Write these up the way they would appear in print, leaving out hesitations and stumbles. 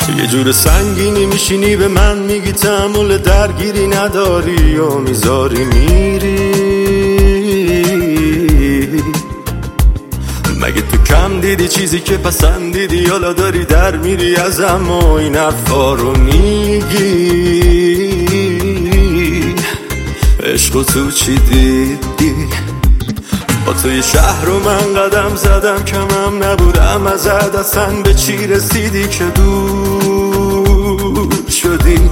یه جور سنگینی میشینی به من میگی تحمل درگیری نداری و میذاری میری. مگه تو کم دیدی چیزی که پسندیدی، حالا داری در میری ازم و این حرفا رو میگی؟ عشق تو چی دیدی؟ با توی شهر رو من قدم زدم، کمم نبودم ازت، اصلا به چی رسیدی که دور شدی؟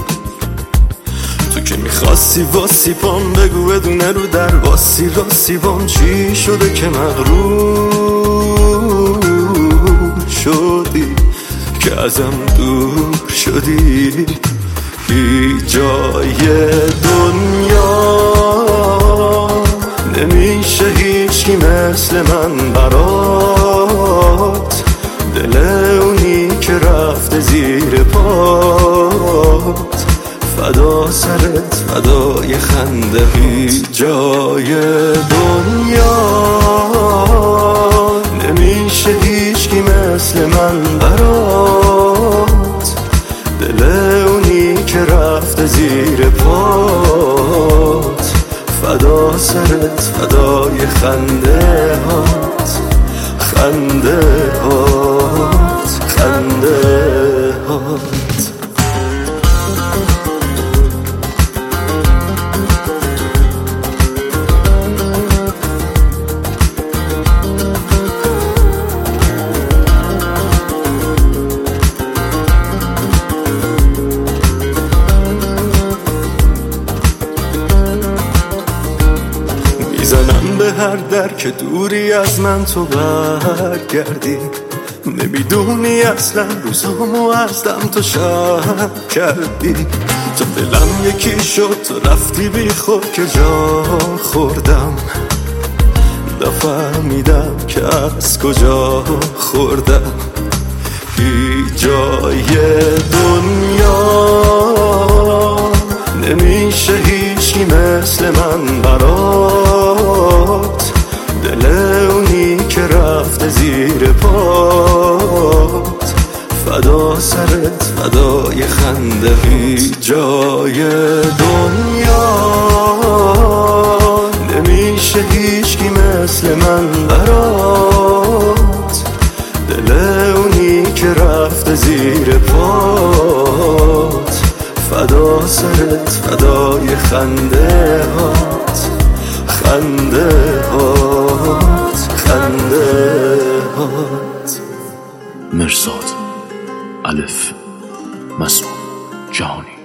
تو که میخواستی واسی پام بگو بدونه رو در واسی راستی بام چی شده که مغرور شدی، که ازم دور شدی. هیچ جای دنیا نمیشه هیچکی مثل من برات، دل اونی که رفته زیر پات، فدا سرت فدای خنده. هیچ جای دنیا نمیشه هیچکی مثل من برات، دل اونی که رفته زیر پات، فدا سرت فدای خنده هات، خنده هات، خنده هات. میزنم به هر در که دوری از من تو برگردی، نمیدونی اصلا روزامو از دم تو شب کردی. تو دلم یکی شد تو رفتی بی خود که جا خوردم، نفهمیدم که از کجا خوردم. هیچ جای دنیا نمیشه هیچکی مثل من برات، دل اونی که رفته زیر پات، فدا سرت فدای خنده. هیچ جای دنیا نمیشه هیچکی مثل من برات، دل اونی که رفته زیر پات، فدا سرت فدای خنده هات، خنده هات، خنده هات. مرزاد الف مسعود جهانی.